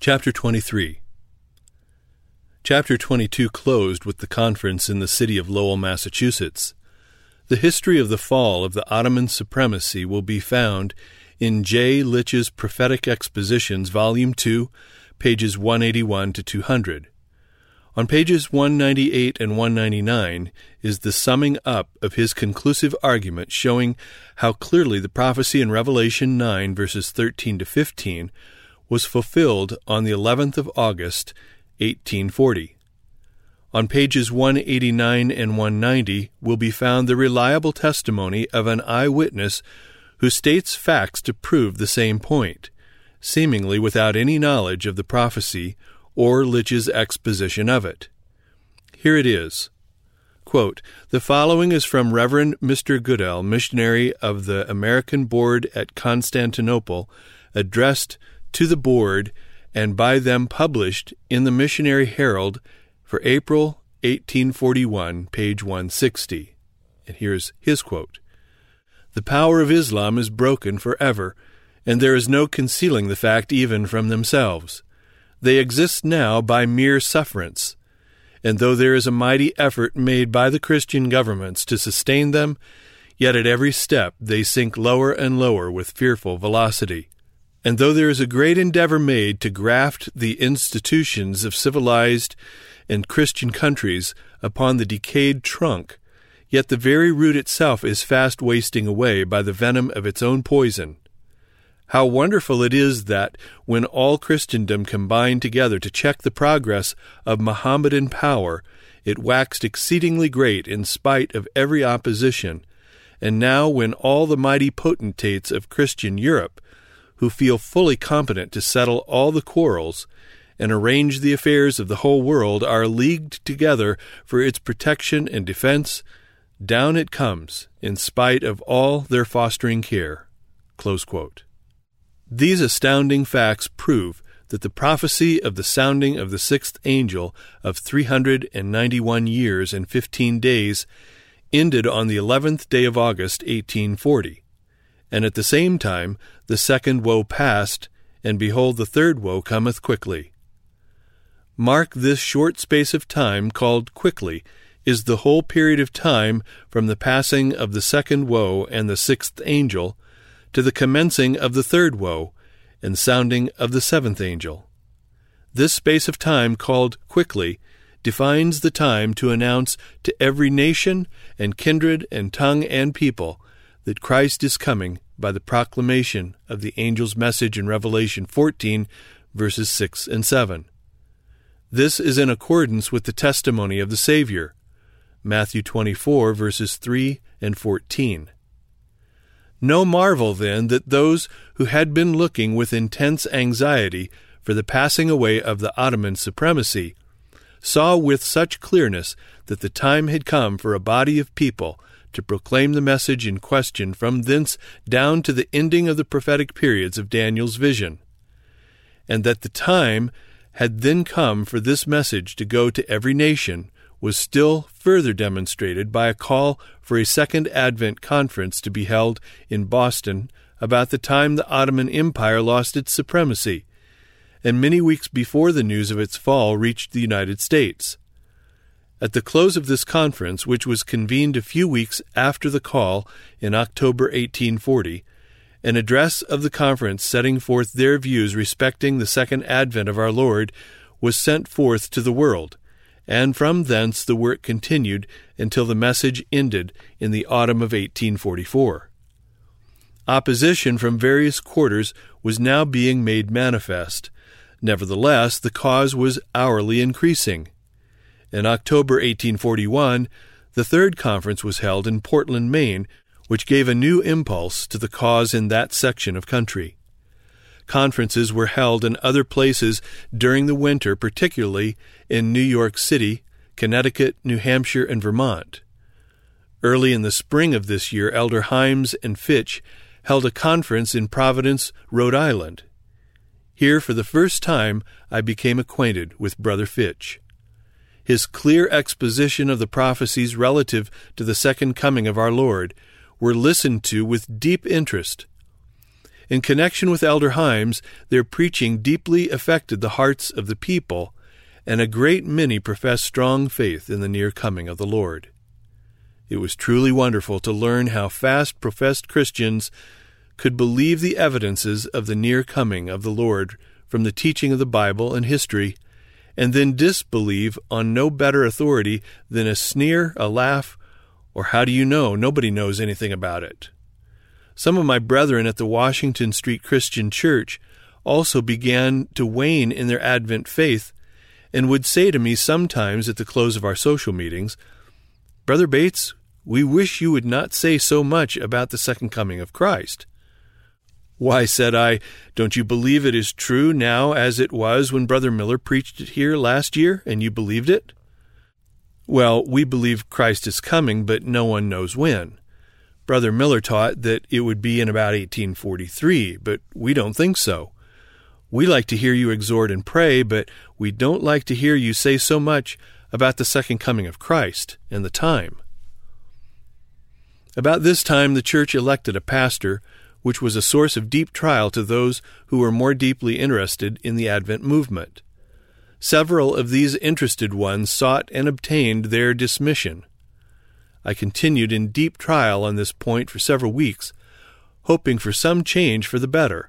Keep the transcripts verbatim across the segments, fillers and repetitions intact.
Chapter twenty-three. Chapter twenty-two closed with the conference in the city of Lowell, Massachusetts. The history of the fall of the Ottoman supremacy will be found in J. Litch's Prophetic Expositions, Volume two, pages one eighty-one to two hundred. On pages one ninety-eight and one ninety-nine is the summing up of his conclusive argument showing how clearly the prophecy in Revelation nine, verses thirteen to fifteen, was fulfilled on the eleventh of August, eighteen forty. On pages one eighty-nine and one ninety will be found the reliable testimony of an eyewitness who states facts to prove the same point, seemingly without any knowledge of the prophecy or Litch's exposition of it. Here it is. Quote, "The following is from Reverend Mister Goodell, missionary of the American Board at Constantinople, addressed to the Board and by them published in the Missionary Herald for April eighteen forty-one, page one sixty. And here's his quote. "The power of Islam is broken forever, and there is no concealing the fact even from themselves. They exist now by mere sufferance, and though there is a mighty effort made by the Christian governments to sustain them, yet at every step they sink lower and lower with fearful velocity. And though there is a great endeavor made to graft the institutions of civilized and Christian countries upon the decayed trunk, yet the very root itself is fast wasting away by the venom of its own poison. How wonderful it is that, when all Christendom combined together to check the progress of Mohammedan power, it waxed exceedingly great in spite of every opposition, and now when all the mighty potentates of Christian Europe, who feel fully competent to settle all the quarrels and arrange the affairs of the whole world, are leagued together for its protection and defense, down it comes, in spite of all their fostering care." Close quote. These astounding facts prove that the prophecy of the sounding of the sixth angel of three hundred ninety-one years and fifteen days ended on the eleventh day of August, eighteen forty. And at the same time the second woe passed, and behold, the third woe cometh quickly. Mark this short space of time called quickly is the whole period of time from the passing of the second woe and the sixth angel to the commencing of the third woe and sounding of the seventh angel. This space of time called quickly defines the time to announce to every nation and kindred and tongue and people that Christ is coming by the proclamation of the angel's message in Revelation fourteen, verses six and seven. This is in accordance with the testimony of the Savior, Matthew twenty-four, verses three and fourteen. No marvel, then, that those who had been looking with intense anxiety for the passing away of the Ottoman supremacy saw with such clearness that the time had come for a body of people to proclaim the message in question from thence down to the ending of the prophetic periods of Daniel's vision, and that the time had then come for this message to go to every nation was still further demonstrated by a call for a Second Advent Conference to be held in Boston about the time the Ottoman Empire lost its supremacy, and many weeks before the news of its fall reached the United States. At the close of this conference, which was convened a few weeks after the call in October eighteen forty, an address of the conference setting forth their views respecting the second advent of our Lord was sent forth to the world, and from thence the work continued until the message ended in the autumn of eighteen forty-four. Opposition from various quarters was now being made manifest. Nevertheless, the cause was hourly increasing. In October eighteen forty-one, the third conference was held in Portland, Maine, which gave a new impulse to the cause in that section of country. Conferences were held in other places during the winter, particularly in New York City, Connecticut, New Hampshire, and Vermont. Early in the spring of this year, Elder Himes and Fitch held a conference in Providence, Rhode Island. Here, for the first time, I became acquainted with Brother Fitch. His clear exposition of the prophecies relative to the second coming of our Lord were listened to with deep interest. In connection with Elder Himes, their preaching deeply affected the hearts of the people, and a great many professed strong faith in the near coming of the Lord. It was truly wonderful to learn how fast professed Christians could believe the evidences of the near coming of the Lord from the teaching of the Bible and history, and then disbelieve on no better authority than a sneer, a laugh, or how do you know? Nobody knows anything about it. Some of my brethren at the Washington Street Christian Church also began to wane in their Advent faith and would say to me sometimes at the close of our social meetings, "Brother Bates, we wish you would not say so much about the second coming of Christ." "Why," said I, "don't you believe it is true now as it was when Brother Miller preached it here last year, and you believed it?" "Well, we believe Christ is coming, but no one knows when. Brother Miller taught that it would be in about eighteen forty-three, but we don't think so. We like to hear you exhort and pray, but we don't like to hear you say so much about the second coming of Christ and the time." About this time, the church elected a pastor, which was a source of deep trial to those who were more deeply interested in the Advent movement. Several of these interested ones sought and obtained their dismission. I continued in deep trial on this point for several weeks, hoping for some change for the better.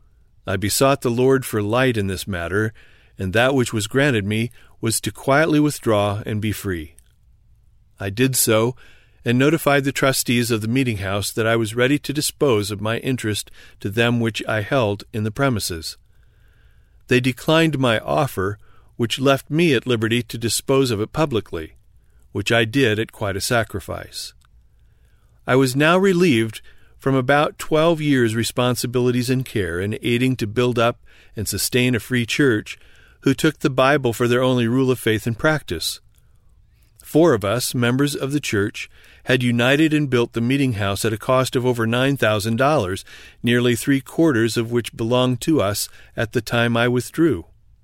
I besought the Lord for light in this matter, and that which was granted me was to quietly withdraw and be free. I did so, and notified the trustees of the meeting house that I was ready to dispose of my interest to them which I held in the premises. They declined my offer, which left me at liberty to dispose of it publicly, which I did at quite a sacrifice. I was now relieved from about twelve years' responsibilities and care in aiding to build up and sustain a free church who took the Bible for their only rule of faith and practice. Four of us, members of the church, had united and built the meeting house at a cost of over nine thousand dollars, nearly three-quarters of which belonged to us at the time I withdrew.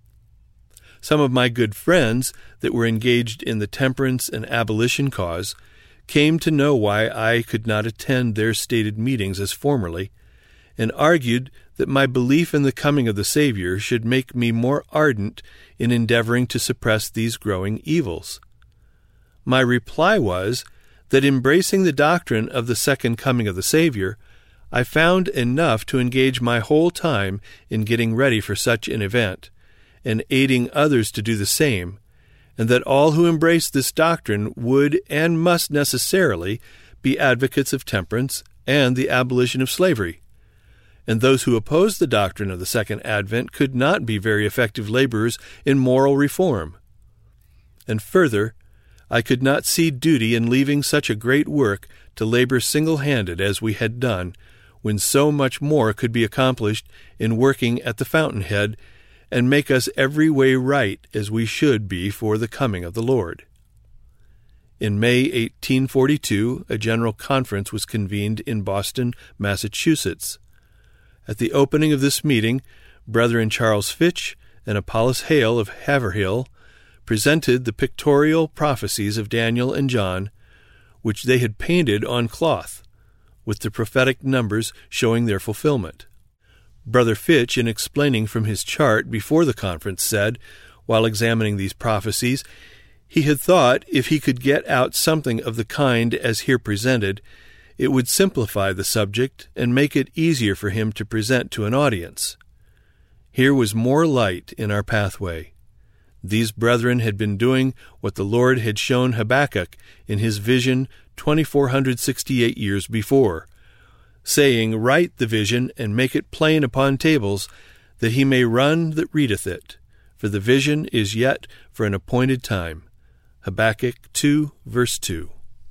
Some of my good friends that were engaged in the temperance and abolition cause came to know why I could not attend their stated meetings as formerly, and argued that my belief in the coming of the Savior should make me more ardent in endeavoring to suppress these growing evils. My reply was that embracing the doctrine of the second coming of the Savior, I found enough to engage my whole time in getting ready for such an event, and aiding others to do the same, and that all who embrace this doctrine would and must necessarily be advocates of temperance and the abolition of slavery, and those who oppose the doctrine of the Second Advent could not be very effective laborers in moral reform. And further, I could not see duty in leaving such a great work to labor single-handed as we had done, when so much more could be accomplished in working at the fountainhead and make us every way right as we should be for the coming of the Lord. In May eighteen forty-two, a general conference was convened in Boston, Massachusetts. At the opening of this meeting, Brethren Charles Fitch and Apollos Hale of Haverhill presented the pictorial prophecies of Daniel and John, which they had painted on cloth, with the prophetic numbers showing their fulfillment. Brother Fitch, in explaining from his chart before the conference, said, while examining these prophecies, he had thought if he could get out something of the kind as here presented, it would simplify the subject and make it easier for him to present to an audience. Here was more light in our pathway. These brethren had been doing what the Lord had shown Habakkuk in his vision twenty-four hundred sixty-eight years before, saying, "Write the vision and make it plain upon tables, that he may run that readeth it. For the vision is yet for an appointed time." Habakkuk two, verse two.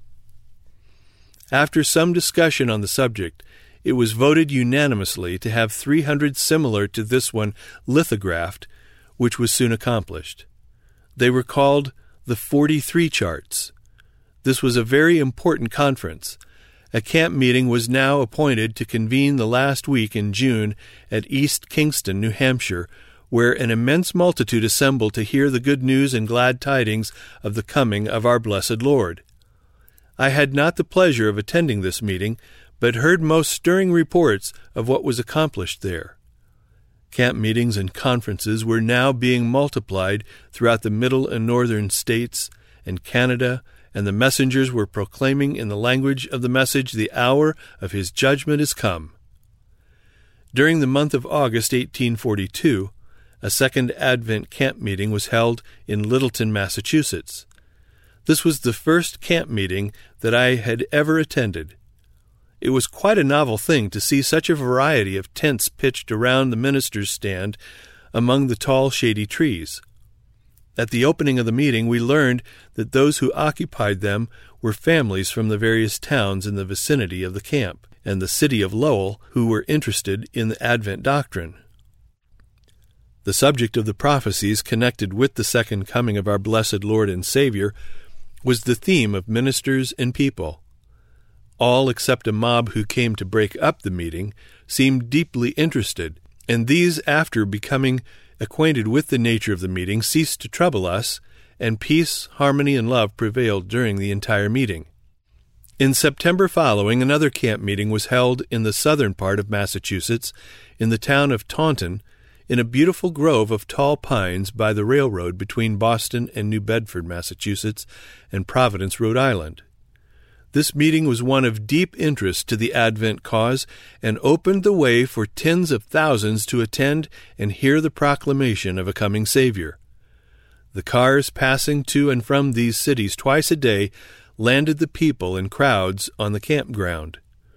After some discussion on the subject, it was voted unanimously to have three hundred similar to this one lithographed, which was soon accomplished. They were called the forty-three charts. This was a very important conference. A camp meeting was now appointed to convene the last week in June at East Kingston, New Hampshire, where an immense multitude assembled to hear the good news and glad tidings of the coming of our blessed Lord. I had not the pleasure of attending this meeting, but heard most stirring reports of what was accomplished there. Camp meetings and conferences were now being multiplied throughout the middle and northern states and Canada, and the messengers were proclaiming in the language of the message, "The hour of his judgment is come." During the month of August eighteen forty-two, a second Advent camp meeting was held in Littleton, Massachusetts. This was the first camp meeting that I had ever attended. It was quite a novel thing to see such a variety of tents pitched around the minister's stand among the tall, shady trees. At the opening of the meeting, we learned that those who occupied them were families from the various towns in the vicinity of the camp and the city of Lowell who were interested in the Advent doctrine. The subject of the prophecies connected with the second coming of our blessed Lord and Savior was the theme of ministers and people. All except a mob who came to break up the meeting seemed deeply interested, and these, after becoming acquainted with the nature of the meeting, ceased to trouble us, and peace, harmony, and love prevailed during the entire meeting. In September following, another camp meeting was held in the southern part of Massachusetts, in the town of Taunton, in a beautiful grove of tall pines by the railroad between Boston and New Bedford, Massachusetts, and Providence, Rhode Island. This meeting was one of deep interest to the Advent cause and opened the way for tens of thousands to attend and hear the proclamation of a coming Savior. The cars passing to and from these cities twice a day landed the people in crowds on the campground.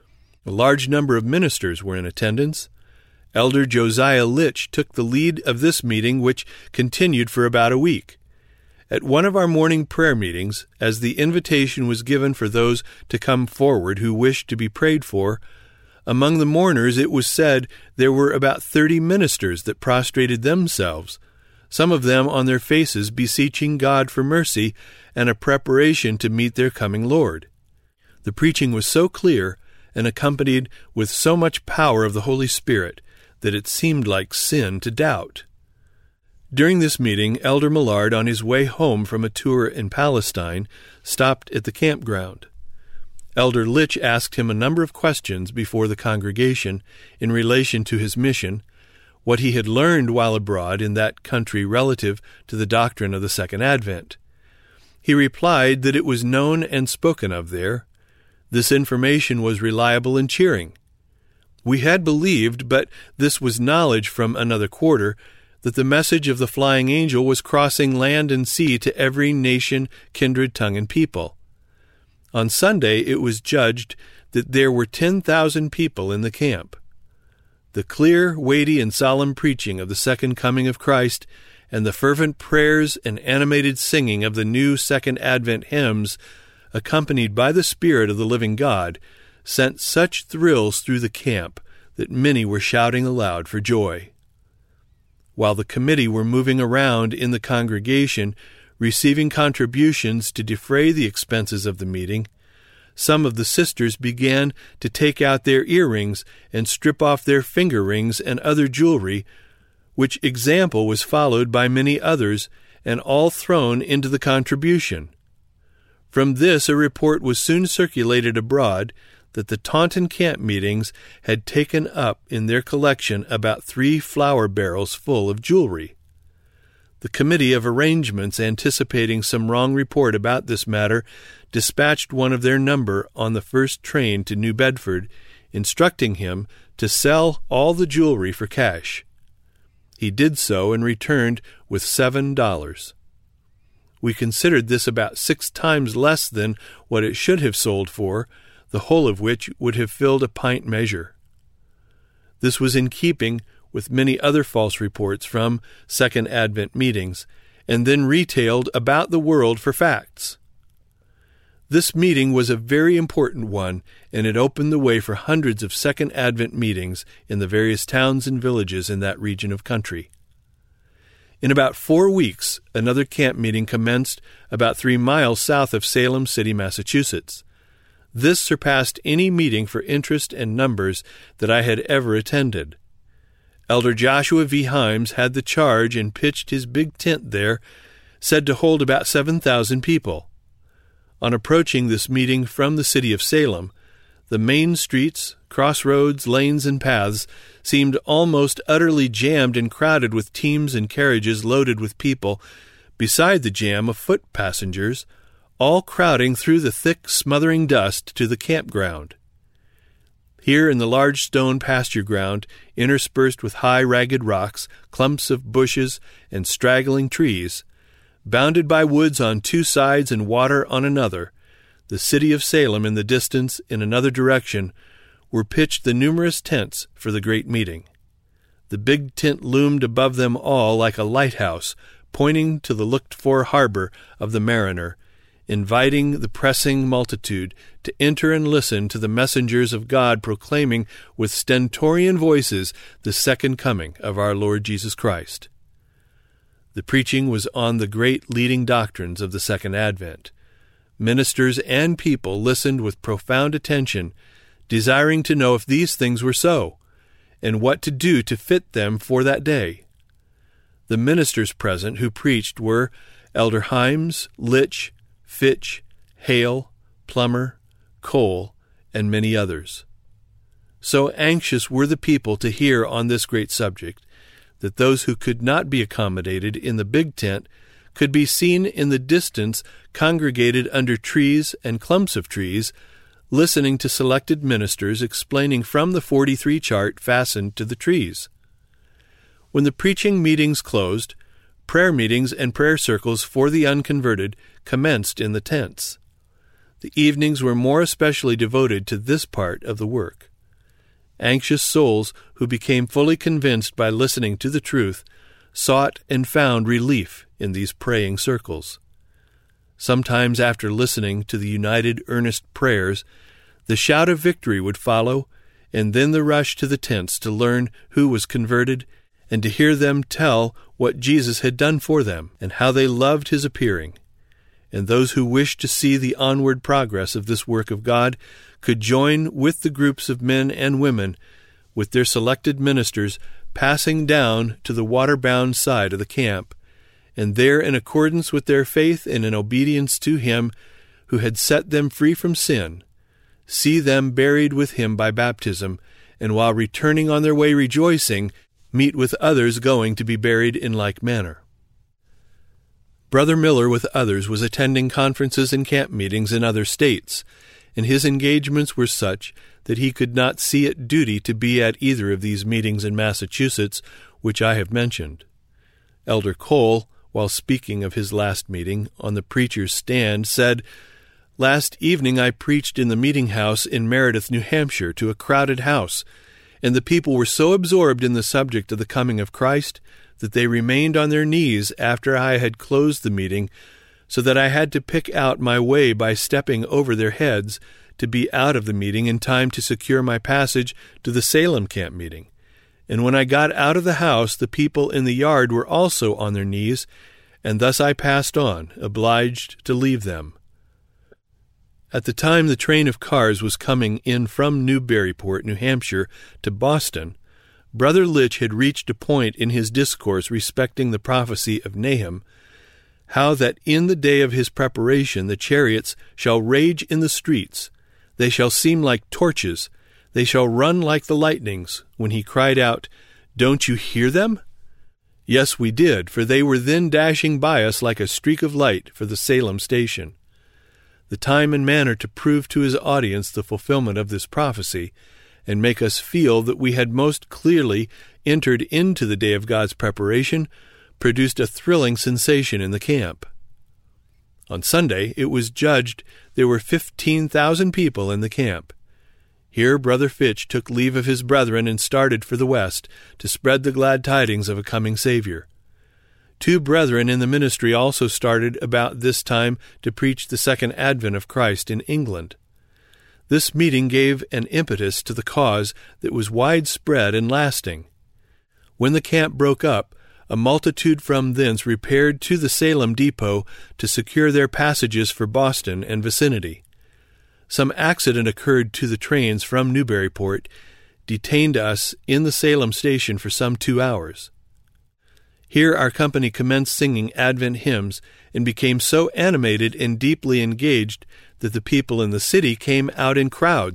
A large number of ministers were in attendance. Elder Josiah Litch took the lead of this meeting, which continued for about a week. At one of our morning prayer meetings, as the invitation was given for those to come forward who wished to be prayed for, among the mourners it was said there were about thirty ministers that prostrated themselves, some of them on their faces beseeching God for mercy and a preparation to meet their coming Lord. The preaching was so clear and accompanied with so much power of the Holy Spirit that it seemed like sin to doubt. During this meeting, Elder Millard, on his way home from a tour in Palestine, stopped at the campground. Elder Litch asked him a number of questions before the congregation in relation to his mission, what he had learned while abroad in that country relative to the doctrine of the Second Advent. He replied that it was known and spoken of there. This information was reliable and cheering. We had believed, but this was knowledge from another quarter, that the message of the flying angel was crossing land and sea to every nation, kindred, tongue, and people. On Sunday it was judged that there were ten thousand people in the camp. The clear, weighty, and solemn preaching of the second coming of Christ and the fervent prayers and animated singing of the new Second Advent hymns, accompanied by the Spirit of the living God, sent such thrills through the camp that many were shouting aloud for joy. While the committee were moving around in the congregation, receiving contributions to defray the expenses of the meeting, some of the sisters began to take out their earrings and strip off their finger rings and other jewelry, which example was followed by many others, and all thrown into the contribution. From this a report was soon circulated abroad that the Taunton camp meetings had taken up in their collection about three flour barrels full of jewelry. The committee of arrangements, anticipating some wrong report about this matter, dispatched one of their number on the first train to New Bedford, instructing him to sell all the jewelry for cash. He did so and returned with seven dollars. We considered this about six times less than what it should have sold for, the whole of which would have filled a pint measure. This was in keeping with many other false reports from Second Advent meetings, and then retailed about the world for facts. This meeting was a very important one, and it opened the way for hundreds of Second Advent meetings in the various towns and villages in that region of country. In about four weeks, another camp meeting commenced about three miles south of Salem City, Massachusetts. This surpassed any meeting for interest and numbers that I had ever attended. Elder Joshua V. Himes had the charge and pitched his big tent there, said to hold about seven thousand people. On approaching this meeting from the city of Salem, The main streets, crossroads, lanes, and paths seemed almost utterly jammed and crowded with teams and carriages loaded with people, beside the jam of foot passengers, all crowding through the thick, smothering dust to the campground. Here in the large stone pasture ground, interspersed with high, ragged rocks, clumps of bushes, and straggling trees, bounded by woods on two sides and water on another, the city of Salem in the distance in another direction, were pitched the numerous tents for the great meeting. The big tent loomed above them all like a lighthouse, pointing to the looked-for harbor of the mariner, inviting the pressing multitude to enter and listen to the messengers of God proclaiming with stentorian voices the second coming of our Lord Jesus Christ. The preaching was on the great leading doctrines of the Second Advent. Ministers and people listened with profound attention, desiring to know if these things were so, and what to do to fit them for that day. The ministers present who preached were Elder Himes, Litch, Fitch, Hale, Plummer, Cole, and many others. So anxious were the people to hear on this great subject that those who could not be accommodated in the big tent could be seen in the distance congregated under trees and clumps of trees, listening to selected ministers explaining from the forty-three chart fastened to the trees. When the preaching meetings closed, prayer meetings and prayer circles for the unconverted commenced in the tents. The evenings were more especially devoted to this part of the work. Anxious souls who became fully convinced by listening to the truth sought and found relief in these praying circles. Sometimes after listening to the united earnest prayers, the shout of victory would follow, and then the rush to the tents to learn who was converted and to hear them tell what Jesus had done for them and how they loved his appearing. And those who wished to see the onward progress of this work of God could join with the groups of men and women, with their selected ministers, passing down to the water-bound side of the camp, and there, in accordance with their faith and in obedience to him who had set them free from sin, see them buried with him by baptism, and while returning on their way rejoicing, meet with others going to be buried in like manner. Brother Miller with others was attending conferences and camp meetings in other states, and his engagements were such that he could not see it duty to be at either of these meetings in Massachusetts, which I have mentioned. Elder Cole, while speaking of his last meeting on the preacher's stand, said, "Last evening I preached in the meeting house in Meredith, New Hampshire, to a crowded house, and the people were so absorbed in the subject of the coming of Christ that they remained on their knees after I had closed the meeting, so that I had to pick out my way by stepping over their heads to be out of the meeting in time to secure my passage to the Salem camp meeting. And when I got out of the house, the people in the yard were also on their knees, and thus I passed on, obliged to leave them." At the time the train of cars was coming in from Newburyport, New Hampshire, to Boston, Brother Litch had reached a point in his discourse respecting the prophecy of Nahum, how that in the day of his preparation the chariots shall rage in the streets, they shall seem like torches, they shall run like the lightnings, when he cried out, "Don't you hear them?" Yes, we did, for they were then dashing by us like a streak of light for the Salem station. The time and manner to prove to his audience the fulfillment of this prophecy, and make us feel that we had most clearly entered into the day of God's preparation, produced a thrilling sensation in the camp. On Sunday, it was judged there were fifteen thousand people in the camp. Here Brother Fitch took leave of his brethren and started for the West to spread the glad tidings of a coming Savior. Two brethren in the ministry also started about this time to preach the second advent of Christ in England. This meeting gave an impetus to the cause that was widespread and lasting. When the camp broke up, a multitude from thence repaired to the Salem depot to secure their passages for Boston and vicinity. Some accident occurred to the trains from Newburyport, detained us in the Salem station for some two hours. Here our company commenced singing Advent hymns and became so animated and deeply engaged that the people in the city came out in crowds,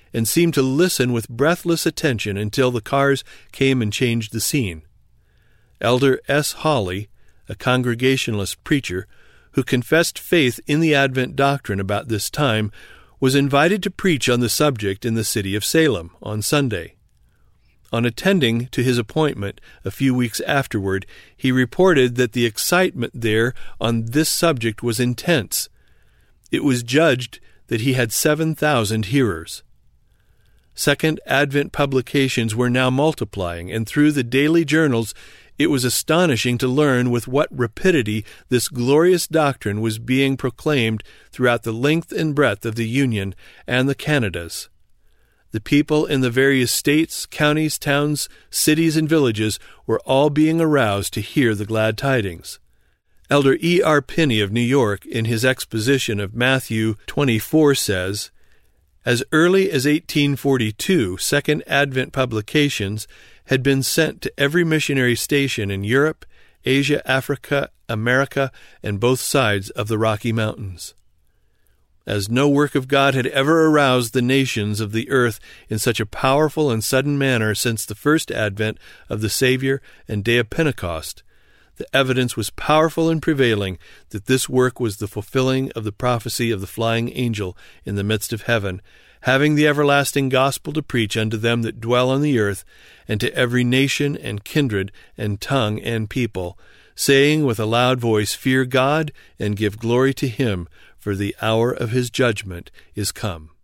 and seemed to listen with breathless attention until the cars came and changed the scene. Elder S. Hawley, a Congregationalist preacher who confessed faith in the Advent doctrine about this time, was invited to preach on the subject in the city of Salem on Sunday. On attending to his appointment a few weeks afterward, he reported that the excitement there on this subject was intense. It was judged that he had seven thousand hearers. Second Advent publications were now multiplying, and through the daily journals it was astonishing to learn with what rapidity this glorious doctrine was being proclaimed throughout the length and breadth of the Union and the Canadas. The people in the various states, counties, towns, cities, and villages were all being aroused to hear the glad tidings. Elder E R Pinney of New York, in his exposition of Matthew twenty-four, says, "As early as eighteen forty-two, Second Advent publications had been sent to every missionary station in Europe, Asia, Africa, America, and both sides of the Rocky Mountains. As no work of God had ever aroused the nations of the earth in such a powerful and sudden manner since the first advent of the Savior and day of Pentecost, the evidence was powerful and prevailing that this work was the fulfilling of the prophecy of the flying angel in the midst of heaven, having the everlasting gospel to preach unto them that dwell on the earth, and to every nation and kindred and tongue and people, saying with a loud voice, Fear God, and give glory to him, for the hour of his judgment is come."